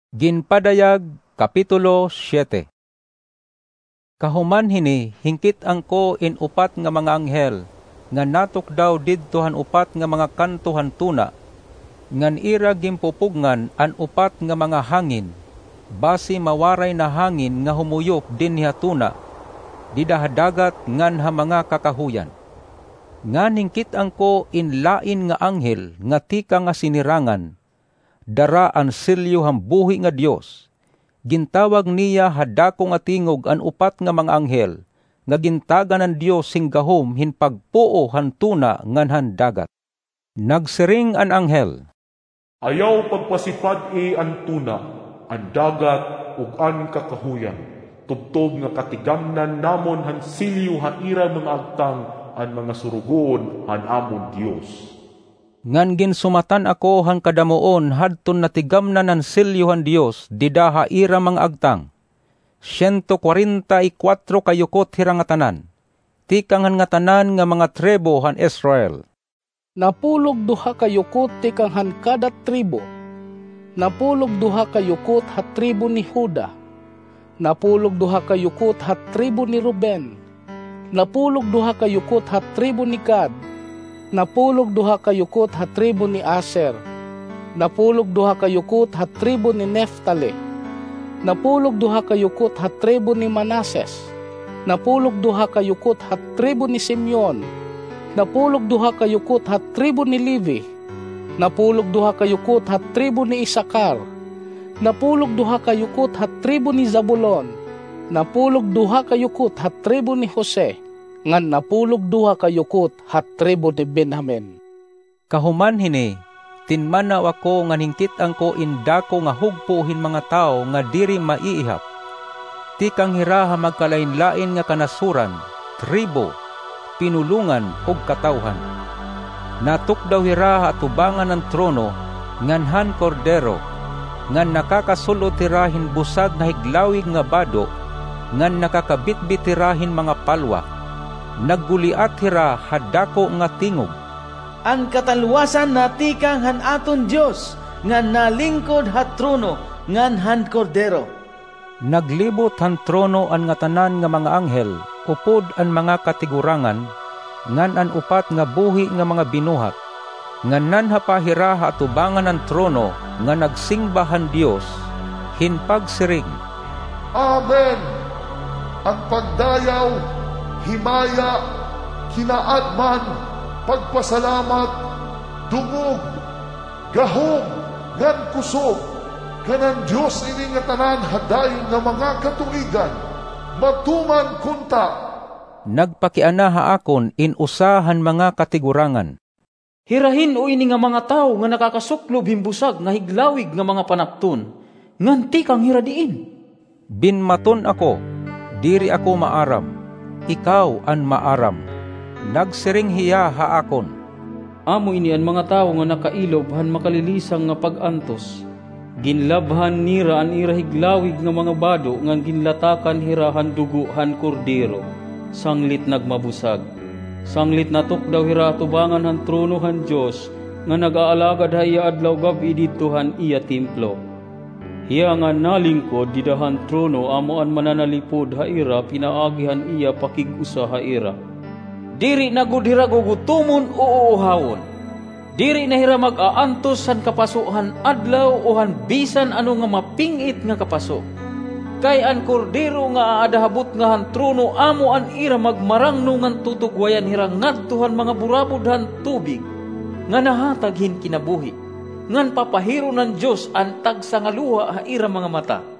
Ginpadayag Kapitulo 7. Kahuman hini hingkit angko in upat nga mga anghel nga natukdaw didtohan upat nga mga kantuhan tuna ngan ira gimpupugngan an upat nga mga hangin basi mawaray na hangin nga humuyop dinhi tuna didahadagat ngan ha mga kakahuyan. Ngan hingkit angko in lain nga anghel nga tika nga sinirangan dara ang selyo hambuhi nga Dios. Gintawag niya hadako nga tingog an upat nga mga anghel nga gintagan ng Dios sing gahom hin pagpuo hantuna ngan handagat. Nagsiring an anghel, ayaw pagpasipad an tuna, an dagat ug an kakahuyan. Tubtob nga katigamnan namon han silyo han ira mga agtang an mga surugon han amon Dios. Ngan ginsumatan ako han kadamuon hadton natigamnan ng selyo han Dios didaha ira mga agtang. 144 kayukot hirang nga tanan. Tikang han nga tanan nga mga tribo han Israel. Napulog duha kayukot tikang han kada tribo. Napulog duha kayukot ha tribo ni Juda. Napulog duha kayukot ha tribo ni Ruben. Napulog duha kayukot ha tribo ni Gad. Napulog duha kayukot ha tribo ni Aser. Napulog duha kayukot ha tribo ni Neftali. Napulog duha kayukot ha tribo ni Manases. Napulog duha kayukot ha tribo ni Simeon. Napulog duha kayukot ha tribo ni Levi. Napulog duha kayukot ha tribo ni Isakar. Napulog duha kayukot ha tribo ni Zabulon. Napulog duha kayukot ha tribo ni Jose. Ngan napulog duha kayukot ha tribo ni Benjamin. Kahuman hini, tinmanaw ako ngan hingkit angko indako nga hugpuhin mga tao nga diri maiihap. Tikang hiraha magkalain-lain nga kanasuran, tribo, pinulungan ug katawhan. Natukdaw hiraha atubangan ng trono ngan han kordero, ngan nakakasulot tirahin busag na higlawig nga bado, ngan nakakabitbit tirahin mga palwa. Nagguliat hira hadako nga tingog. Ang katalwasan na tikang han aton Dios ngan nalingkod ha trono ngan han kordero. Naglibot han trono an nga tanan nga mga anghel, upod an mga katigurangan, ngan an upat nga buhi nga mga binuhat. Ngan nanhapahira ha atubangan ang trono nga nagsingbahan Dios, hinpagsiring. Amen. Ang pagdayaw, himaya, kinaadman, pagpasalamat, dungog, gahom, ngan kusog, kanan Diyos ini nga tanan hadayon nga mga katuigan, matuman kunta. Nagpakianaha akon in usahan mga katigurangan. Hirahin o ini nga mga tao nga nakakasuklob himbusag nga higlawig nga mga panapton, nganti kang hiradiin. Binmaton ako, diri ako maaram. Ikaw an maaram. Nagsiring hiya haakon. Amo ini ang mga tao nga nakailob han makalilisang nga pag-antos. Ginlabhan nira an ira higlawig nga mga bado ngan ginlatakan hirahan dugo han kordero. Sanglit nagmabusag. Sanglit natukdaw hira tubangan han trono han Dios nga nag-aalagad haya adlaw gabi didto han iya templo. Iya nga nalingkod didahan trono amo an mananalipod haira pinaagihan iya pakig-usa haira. Diri nagudhira gugutumon o uhawon. Diri nahira mag-aantos han kapasuhan adlaw o han bisan ano nga mapingit nga kapaso. Kay an kordero nga aadahabot nga han trono amo an ira magmarangno ngan tutugwayan hira ngadto han mga burabod han tubig nga nahatag hin kinabuhi. Ngan papahiro ng Diyos ang tagsangaluha ha ira mga mata.